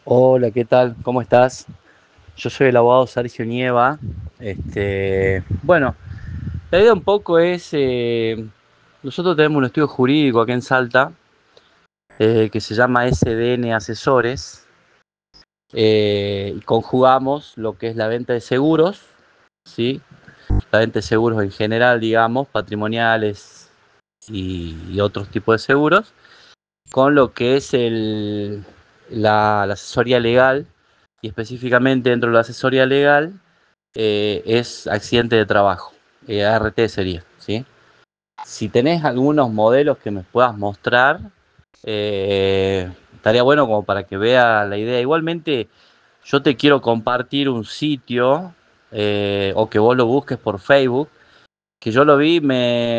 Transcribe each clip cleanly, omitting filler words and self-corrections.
Hola, ¿qué tal? ¿Cómo estás? Yo soy el abogado Sergio Nieva. Bueno, la idea un poco es, nosotros tenemos un estudio jurídico aquí en Salta, que se llama SDN Asesores, y conjugamos lo que es la venta de seguros, ¿sí? La venta de seguros en general, digamos, patrimoniales y otros tipos de seguros, con lo que es la asesoría legal, y específicamente dentro de la asesoría legal es accidente de trabajo, ART sería, ¿sí? Si tenés algunos modelos que me puedas mostrar, estaría bueno como para que vea la idea. Igualmente, yo te quiero compartir un sitio, o que vos lo busques por Facebook, que yo lo vi,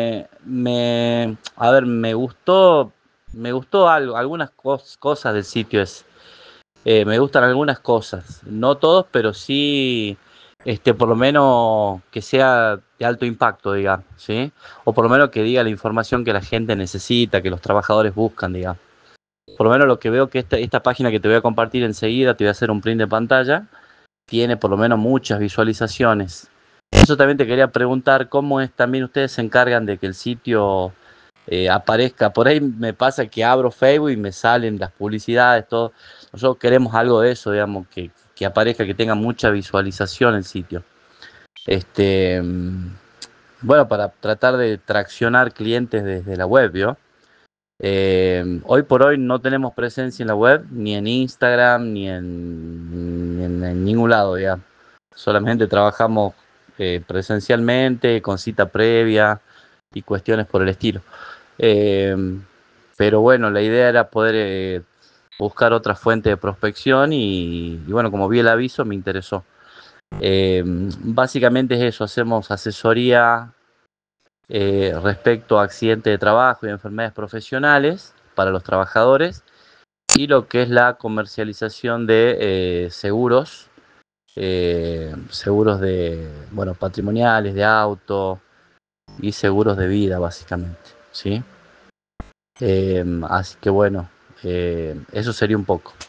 a ver, me gustó algo, algunas cosas del sitio ese. Me gustan algunas cosas, no todos, pero sí, por lo menos que sea de alto impacto, digamos, ¿sí? O por lo menos que diga la información que la gente necesita, que los trabajadores buscan, digamos. Por lo menos lo que veo que esta página que te voy a compartir enseguida, te voy a hacer un print de pantalla, tiene por lo menos muchas visualizaciones. Eso también te quería preguntar, ¿cómo es también ustedes se encargan de que el sitio aparezca? Por ahí me pasa que abro Facebook y me salen las publicidades, todo. Nosotros queremos algo de eso, digamos, que aparezca, que tenga mucha visualización el sitio. Este, mm, bueno, para tratar de traccionar clientes desde la web, ¿vio? Hoy por hoy no tenemos presencia en la web, ni en Instagram, ni en ningún lado, digamos. Solamente trabajamos presencialmente, con cita previa y cuestiones por el estilo. Eh, pero bueno, la idea era poder buscar otra fuente de prospección y bueno, como vi el aviso, me interesó. Básicamente es eso, hacemos asesoría respecto a accidentes de trabajo y enfermedades profesionales para los trabajadores y lo que es la comercialización de seguros, seguros de, bueno, patrimoniales, de auto y seguros de vida, básicamente, ¿sí? Así que bueno, eso sería un poco.